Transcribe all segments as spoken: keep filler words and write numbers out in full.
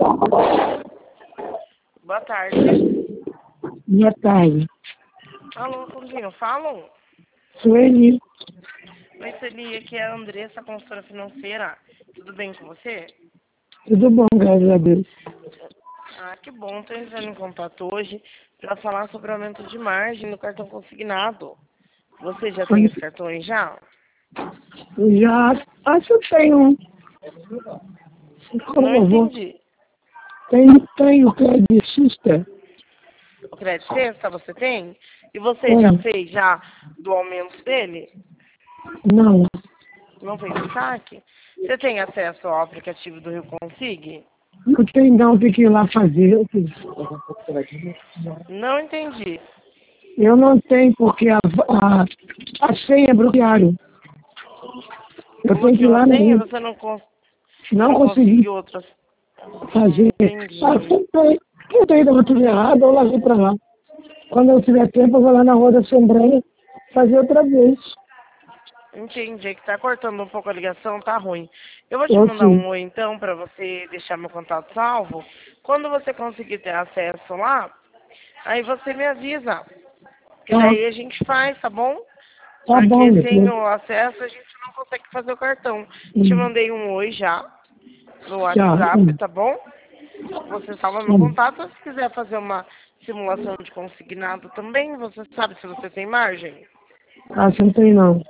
Boa tarde. Boa tarde. Alô, com quem eu falo? Sueli. Oi, Celi, aqui é a Andressa, consultora financeira. Tudo bem com você? Tudo bom, graças a Deus. Ah, que bom. Estou entrando em contato hoje para falar sobre o aumento de margem no cartão consignado. Você já tem os cartões já? Já acho que tenho um. Como Não eu vou? entendi. Tenho, tenho credicista. O crédito sexta você tem? E você Tenho. já fez já do aumento dele? Não. Não fez o saque? Você tem acesso ao aplicativo do Rio Consig? Não tem não, tem que ir lá fazer. Não entendi. Eu não tenho porque a, a, a senha é bloqueado. Eu tenho que ir Bloqueou lá a no senha, Rio. você não, cons Não não consegui conseguiu outras. fazer. Hum, entendi. Ah, tentei. Tentei, dava tudo errado, eu larguei pra lá. Quando eu tiver tempo, eu vou lá na Rua da Assembleia fazer outra vez. Entendi, é que tá cortando um pouco a ligação, tá ruim. Eu vou te Eu mandar sim. um oi então pra você deixar meu contato salvo. Quando você conseguir ter acesso lá, aí você me avisa. Que Tá, daí a gente faz, tá bom? tá bom, Porque meu sem filho. o acesso a gente não consegue fazer o cartão. Te Hum, mandei um oi já no Já. WhatsApp, Hum, tá bom? Você salva meu hum. contato. Se quiser fazer uma simulação de consignado também, você sabe se você tem margem? Ah, você não tem não.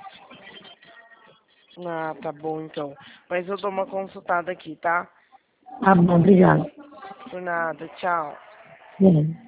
Ah, tá bom então. Mas eu dou uma consultada aqui, tá? Tá bom, obrigado. Por nada, tchau. Bom.